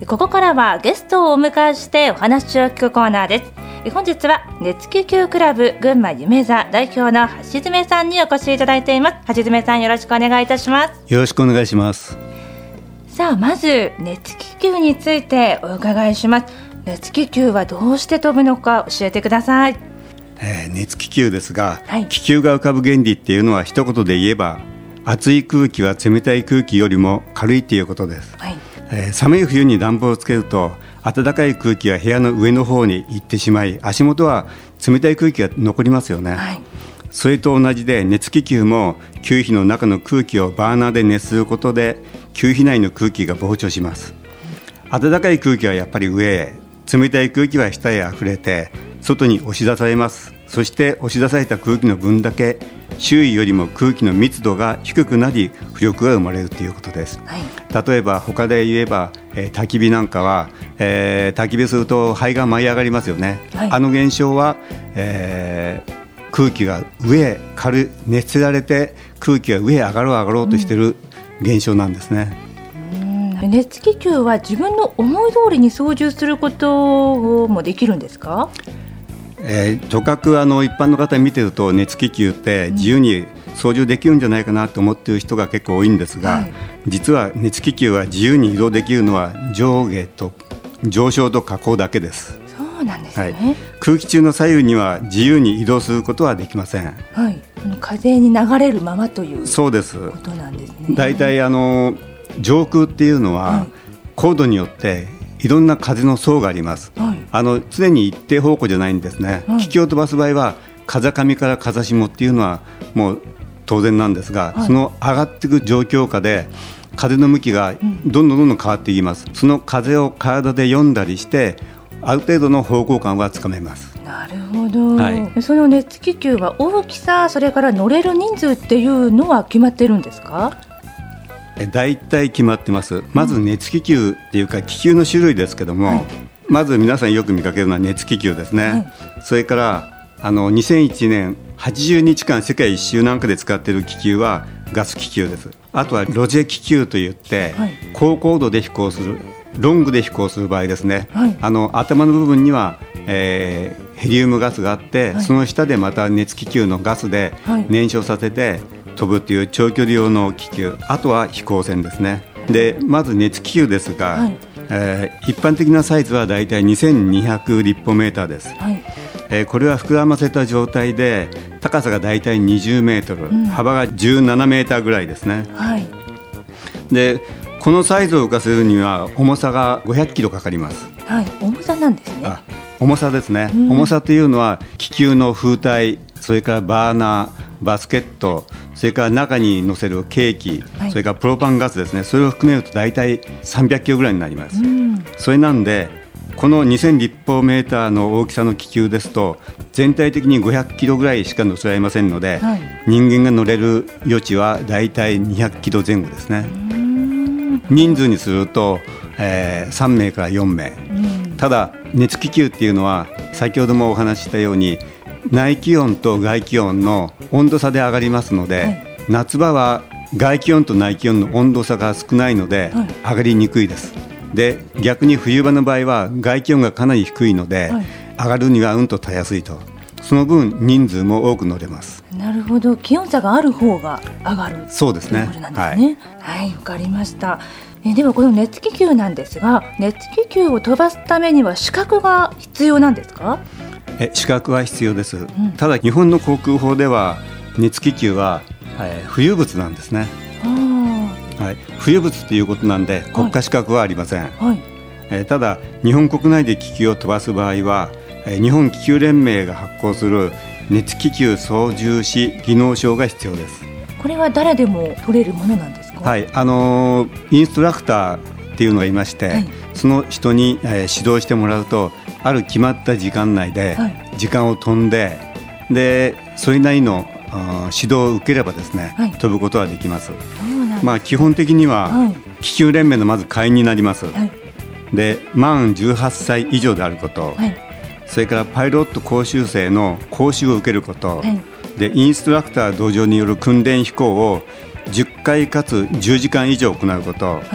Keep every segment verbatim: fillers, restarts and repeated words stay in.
ここからはゲストをお迎えしてお話を聞くコーナーです。本日は熱気球クラブ群馬夢座代表の橋爪さんにお越しいただいています。橋爪さん、よろしくお願いいたします。 よろしくお願いします。 さあ、まず熱気球についてお伺いします。熱気球はどうして飛ぶのか教えてください。 えー、熱気球ですが、 はい、 気球が浮かぶ原理っていうのは一言で言えば、熱い空気は冷たい空気よりも軽いっていうことです。 はい、 えー、寒い冬に暖房をつけると暖かい空気が部屋の上の方に行ってしまい、足元は冷たい空気が残りますよね。 はい、 それと同じで熱気球も球皮の中の空気をバーナーで熱することで球皮内の空気が膨張します。暖かい空気はやっぱり上へ、冷たい空気は下へあふれて外に押し出されます。そして押し出された空気の分だけ周囲よりも空気の密度が低くなり浮力が生まれるということです。 はい、 例えば他で言えば、えー、焚き火なんかは、えー、焚き火すると灰が舞い上がりますよね。 はい、 あの現象は、えー、空気が上へ軽熱せられて空気が上へ上がろう上がろうとしている現象なんですね。 うん、熱気球は自分の思い通りに操縦することもできるんですか？ えー、とかくあの一般の方見てると熱気球って自由に操縦できるんじゃないかなと思っている人が結構多いんですが、はい、実は熱気球は自由に移動できるのは上下と上昇と下降だけです。 そうなんですね。はい、 空気中の左右には自由に移動することはできません。 はい、風に流れるままというそうですことなんですね。 だいたいあの上空っていうのは、はい、高度によっていろんな風の層があります。はい、あの常に一定方向じゃないんですね。はい、気球を飛ばす場合は風上から風下っていうのはもう当然なんですが、はい、その上がっていく状況下で風の向きがどんどんどんどん変わっていきます。うん、その風を体で読んだりしてある程度の方向感はつかめます。 なるほど。はい、その熱気球は大きさ、それから乗れる人数っていうのは決まってるんですか？ だいたい決まってます。まず熱気球っていうか気球の種類ですけども、はい、まず皆さんよく見かけるのは熱気球ですね。はい、それからあのにせんいちねんはちじゅうにちかん世界一周なんかで使っている気球はガス気球です。あとはロジェ気球といって、はい、高高度で飛行するロングで飛行する場合ですね。はい、あの頭の部分には、えー、ヘリウムガスがあって、はい、その下でまた熱気球のガスで燃焼させて飛ぶという長距離用の気球、あとは飛行船ですね。でまず熱気球ですが、はい、えー、一般的なサイズはだいたいにせんにひゃく立方メーターです。はい、えー、これは膨らませた状態で高さがだいたいにじゅうメートル、うん、幅がじゅうななメーターぐらいですね。はい、でこのサイズを浮かせるには重さがごひゃくキロかかります。 はい、重さなんですね。 あ、重さですね。うん、重さというのは気球の風体、それからバーナー、バスケット、それから中に乗せるケーキ、はい、それからプロパンガスですね。それを含めると大体さんびゃくキロぐらいになります。うん、それなんでこのにせん立方メーターの大きさの気球ですと全体的にごひゃくキロぐらいしか乗せられませんので、はい、人間が乗れる余地は大体にひゃくキロ前後ですね。うん、人数にすると、えー、さんめいからよんめい。うん、ただ熱気球っていうのは先ほどもお話ししたように内気温と外気温の温度差で上がりますので、はい、夏場は外気温と内気温の温度差が少ないので、はい、上がりにくいです。で逆に冬場の場合は外気温がかなり低いので、はい、上がるにはうんとたやすいと。その分人数も多く乗れます。 なるほど、気温差がある方が上がる。 そうですね。 ということなんですね。はい、はい、分かりました。えではこの熱気球なんですが、熱気球を飛ばすためには資格が必要なんですか？ え資格は必要です。うん、ただ日本の航空法では熱気球は、えー、浮遊物なんですね。はい、浮遊物ということなんで国家資格はありません。はいはい、えー、ただ日本国内で気球を飛ばす場合は、えー、日本気球連盟が発行する熱気球操縦士技能証が必要です。 これは誰でも取れるものなんですか？ はい、あのー、インストラクターっていうのがいまして、はい、その人に、えー、指導してもらうとある決まった時間内で、はい、時間を飛んで、でそれなりの指導を受ければですね、はい、飛ぶことはできます。まあ、基本的には、はい、気球連盟のまず会員になります。はい、で満じゅうはっさい以上であること、はい、それからパイロット講習生の講習を受けること、はい、でインストラクター同乗による訓練飛行をじゅっかいかつじゅうじかん以上行うこと、はい、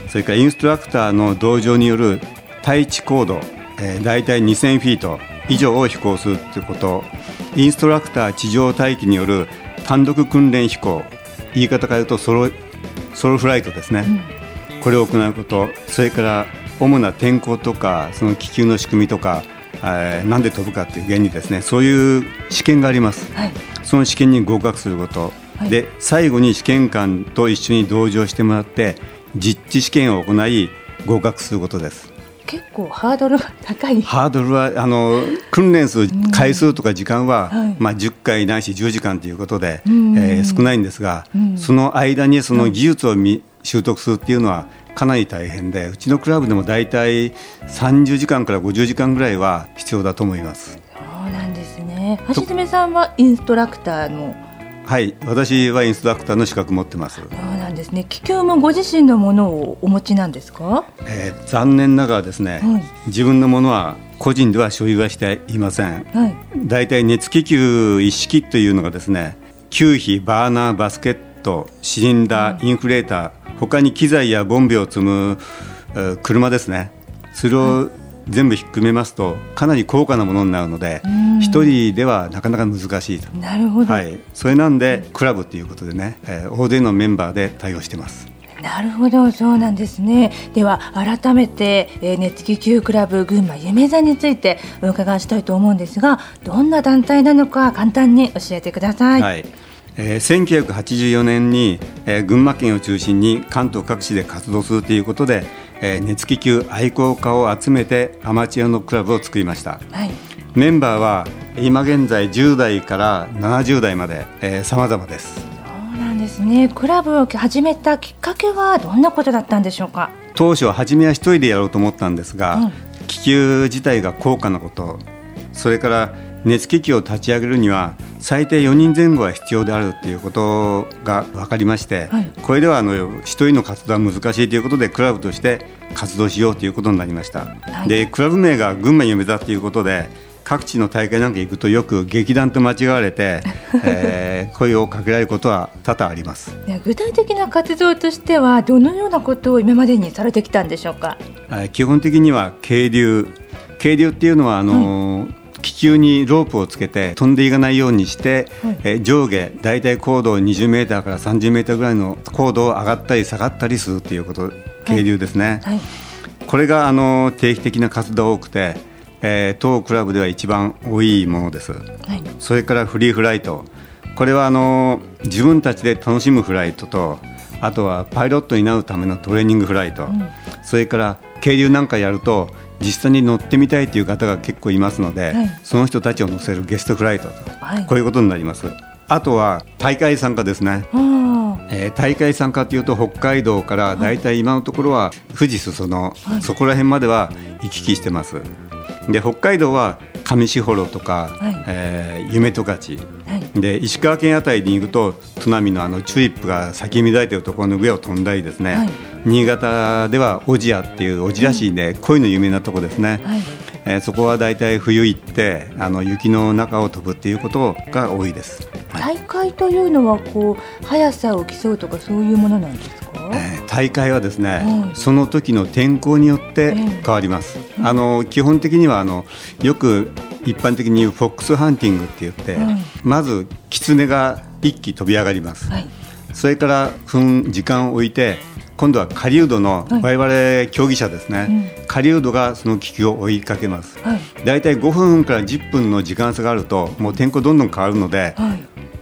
それからインストラクターの同乗による対地高度、えー、大体にせんフィート以上を飛行するということ、インストラクター地上待機による単独訓練飛行、言い方から言うとソロ、ソロフライトですね、うん、これを行うこと、それから主な天候とかその気球の仕組みとか、えー、なんで飛ぶかっていう原理ですね、そういう試験があります、はい、その試験に合格すること、はい、で最後に試験官と一緒に同乗してもらって実地試験を行い合格することです。 結構ハードルが高い。 ハードルはあの訓練数回数とか時間は、うんはいまあ、じゅっかいないしじゅうじかんということで、うんえー、少ないんですが、うん、その間にその技術をみ、うん、習得するっていうのはかなり大変で、うちのクラブでもだいたいさんじゅうじかんからごじゅうじかんぐらいは必要だと思います。 そうなんですね。橋爪さんはインストラクターの。 はい、私はインストラクターの資格を持ってます。 そうなんですね。気球もご自身のものをお持ちなんですか？ えー、残念ながらですね、はい、自分のものは個人では所有はしていません。はい、だいたい熱気球一式というのがですね、球皮、バーナー、バスケット、シリンダー、インフレーター、他に機材やボンベを積む車ですね、それを全部ひっくめますとかなり高価なものになるので、一人ではなかなか難しいと。 なるほど、 はい、それなんでクラブということでね、えー、大勢のメンバーで対応してます。 なるほど、そうなんですね。では改めて、えー、熱気球クラブ群馬夢座についてお伺いしたいと思うんですが、どんな団体なのか簡単に教えてください。 はいえー、せんきゅうひゃくはちじゅうよねんに、えー、群馬県を中心に関東各地で活動するということで、えー、熱気球愛好家を集めてアマチュアのクラブを作りました。はい、メンバーは今現在じゅう代からななじゅう代まで、えー、様々です。 そうなんですね。クラブを始めたきっかけはどんなことだったんでしょうか？ 当初は初めは一人でやろうと思ったんですが、うん、気球自体が高価なこと、それから熱気球を立ち上げるには最低よにんぜん後は必要であるということが分かりまして、はい、これではあの一人の活動は難しいということでクラブとして活動しようということになりました。はい、でクラブ名が群馬夢座ということで、各地の大会なんか行くとよく劇団と間違われて、えー、声をかけられることは多々あります。 具体的な活動としてはどのようなことを今までにされてきたんでしょうか？ 基本的には係留係留っていうのはあの、はい気球にロープをつけて飛んでいかないようにして、はい、え上下だいたい高度にじゅうメーターからさんじゅうメーターぐらいの高度を上がったり下がったりするということ係留ですね。はいはい、これがあの定期的な活動が多くて、えー、当クラブでは一番多いものです。はい、それからフリーフライト、これはあの自分たちで楽しむフライトと、あとはパイロットになるためのトレーニングフライト、うん、それから係留なんかやると実際に乗ってみたいという方が結構いますので、はい、その人たちを乗せるゲストフライトと、はい、こういうことになります。あとは大会参加ですね。えー、大会参加というと北海道からだいたい今のところは富士裾野、はい、そこら辺までは行き来してます。で北海道は上士幌とか、はいえー、夢十勝、はい、で石川県あたりに行くと砺波のあのチューリップが咲き乱れているところの上を飛んだりですね、はい、新潟では小千谷っていう小千谷市で恋の有名なところですね、はいえー、そこはだいたい冬行ってあの雪の中を飛ぶっていうことが多いです。 大会というのはこう速さを競うとかそういうものなんですか？ えー、大会はですね、はい、その時の天候によって変わります。えー、あの基本的にはあのよく一般的に言うフォックスハンティングって言って、はい、まずキツネが一機飛び上がります。はい、それから分時間を置いて今度は狩人の我々競技者ですね、はいうん、狩人がその気球を追いかけます。はい、だいたいごふんからじゅっぷんの時間差があるともう天候どんどん変わるので、はい、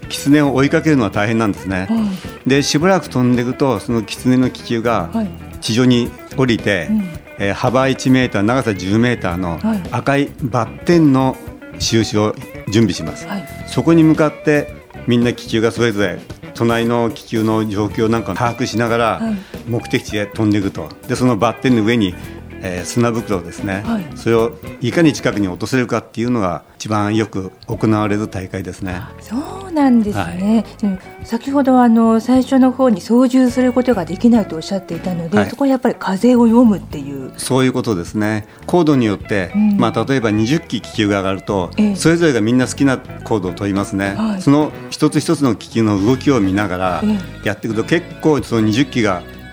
キツネを追いかけるのは大変なんですね。はい、でしばらく飛んでいくとそのキツネの気球が地上に降りて、はいうんえー、幅いちメーター長さじゅうメーターの赤いバッテンの印を準備します。はい、そこに向かってみんな気球がそれぞれ隣の気球の状況なんかを把握しながら目的地へ飛んでいくと。でそのバッテンの上に、えー、砂袋ですね、はい、それをいかに近くに落とせるかっていうのが一番よく行われる大会ですね。 そうなんですね。はい、先ほどあの最初の方に操縦することができないとおっしゃっていたので、はい、そこはやっぱり風を読むっていうそういうことですね。高度によって、うんまあ、例えばにじゅっ機気球が上がると、ええ、それぞれがみんな好きな高度を飛びますね。はい、その一つ一つの気球の動きを見ながらやっていくと、結構そのにじゅっ機が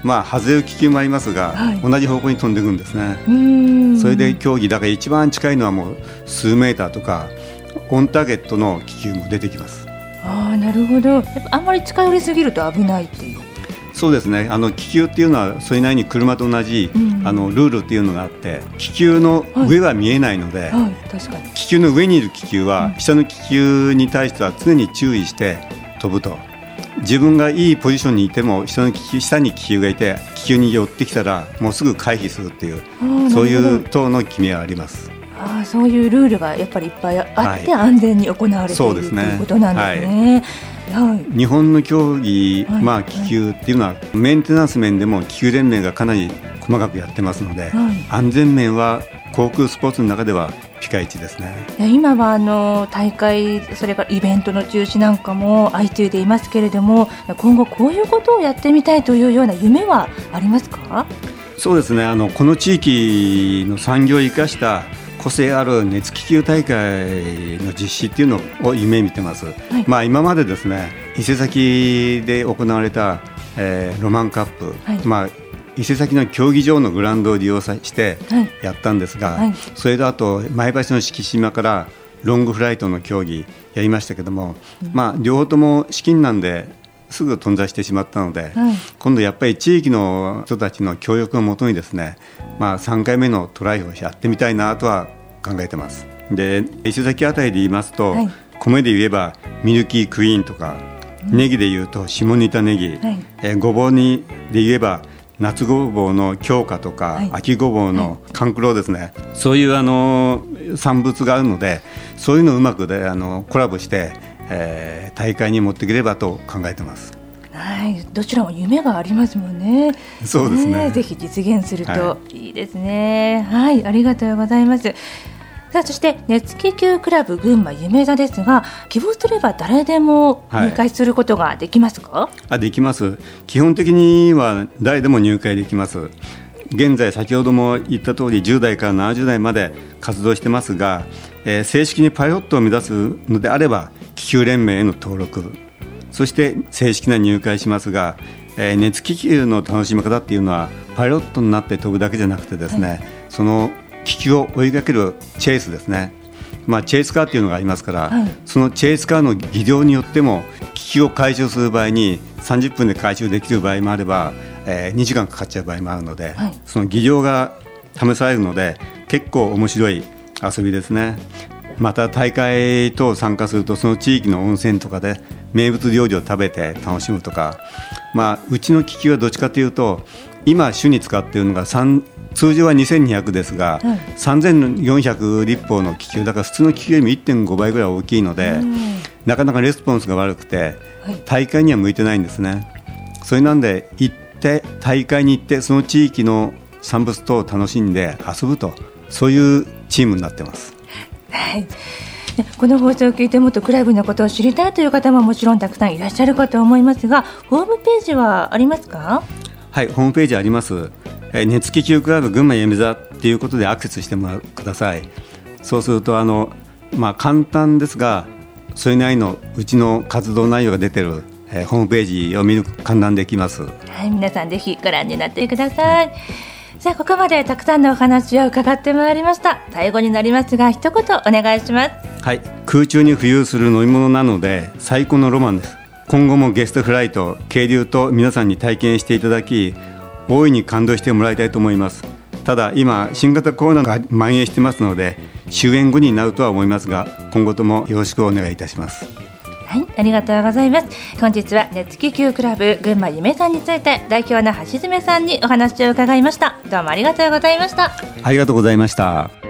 まあ、外れる気球もありますが、はい、同じ方向に飛んでいくんですね。 うーん、 それで競技だから一番近いのはもう数メーターとかオンターゲットの気球も出てきます。 ああ、なるほど。やっぱあんまり近寄りすぎると危ないっていう。 そうですね、あの気球っていうのはそれなりに車と同じ、うん、あのルールっていうのがあって、気球の上は見えないので、はいはい、確かに気球の上にいる気球は、うん、下の気球に対しては常に注意して飛ぶと。自分がいいポジションにいても下の気球、下に気球がいて気球に寄ってきたらもうすぐ回避するっていう、そういう等の決めはあります。 ああ、そういうルールがやっぱりいっぱいあって、はい、安全に行われている、そうですね、ということなんですね。はいはい、 日本の競技、まあ、気球っていうのは、はい、メンテナンス面でも気球連盟がかなり細かくやってますので、はい、安全面は航空スポーツの中ではピカイチですね。 今はあの大会、それからイベントの中止なんかも相次いでいますけれども、今後こういうことをやってみたいというような夢はありますか？ そうですね、あのこの地域の産業を生かした個性ある熱気球大会の実施っていうのを夢見てます。はい、まあ、今までですね、伊勢崎で行われた、えー、ロマンカップ、はい、まあ、伊勢崎の競技場のグラウンドを利用してやったんですが、はいはい、それとあと前橋の敷島からロングフライトの競技やりましたけども、うん、まあ、両方とも資金難ですぐ頓挫してしまったので、はい、今度やっぱり地域の人たちの協力をもとにですね、まあ、さんかいめのトライをやってみたいなとは考えてます。で、伊勢崎あたりで言いますと、はい、米で言えばミルキークイーンとか、うん、ネギで言うと下仁田ネギ、はい、えごぼうにで言えば夏ごぼうの京香とか、はい、秋ごぼうの甘黒ですね、はい、そういうあの産物があるので、そういうのをうまくであのコラボして、えー、大会に持っていければと考えてます。 はい、どちらも夢がありますもんね。 そうですね、 ね、ぜひ実現するといいですね。はい、はい、ありがとうございます。さあ、そして熱気球クラブ群馬夢座ですが、希望すれば誰でも入会することができますか？はい、 あできます。基本的には誰でも入会できます。現在先ほども言った通りじゅう代からななじゅう代まで活動してますが、えー、正式にパイロットを目指すのであれば気球連盟への登録、そして正式な入会しますが、えー、熱気球の楽しみ方っていうのはパイロットになって飛ぶだけじゃなくてですね、はい、その気球を追いかけるチェイスですね、まあ、チェイスカーっていうのがありますから、はい、そのチェイスカーの技量によっても気球を回収する場合にさんじゅっぷんで回収できる場合もあれば、えー、にじかんかかっちゃう場合もあるので、はい、その技量が試されるので結構面白い遊びですね。また大会等参加するとその地域の温泉とかで名物料理を食べて楽しむとか、まあ、うちの気球はどっちかというと今主に使っているのが通常はにせんにひゃくですが、はい、さんぜんよんひゃく立方の気球だから普通の気球よりも いってんご 倍ぐらい大きいので、なかなかレスポンスが悪くて、はい、大会には向いてないんですね。それなんで行って大会に行ってその地域の産物等を楽しんで遊ぶと、そういうチームになってます。 はい、この放送を聞いてもっとクラブのことを知りたいという方ももちろんたくさんいらっしゃるかと思いますが、ホームページはありますか？ はい、ホームページあります。熱気球クラブ群馬夢座っていうことでアクセスしてもらってください。そうするとあの、まあ、簡単ですがそれなりのうちの活動内容が出てる、えー、ホームページを見る観覧できます。 はい、皆さんぜひご覧になってください。さあ、ここまでたくさんのお話を伺ってまいりました。最後になりますが一言お願いします。 はい、空中に浮遊する乗り物なので最高のロマンです。今後もゲストフライト渓流と皆さんに体験していただき大いに感動してもらいたいと思います。ただ今新型コロナが蔓延してますので終演後になるとは思いますが今後ともよろしくお願いいたします。 はい、ありがとうございます。本日は熱気球クラブ群馬夢さんについて代表の橋爪さんにお話を伺いました。どうもありがとうございました。 ありがとうございました。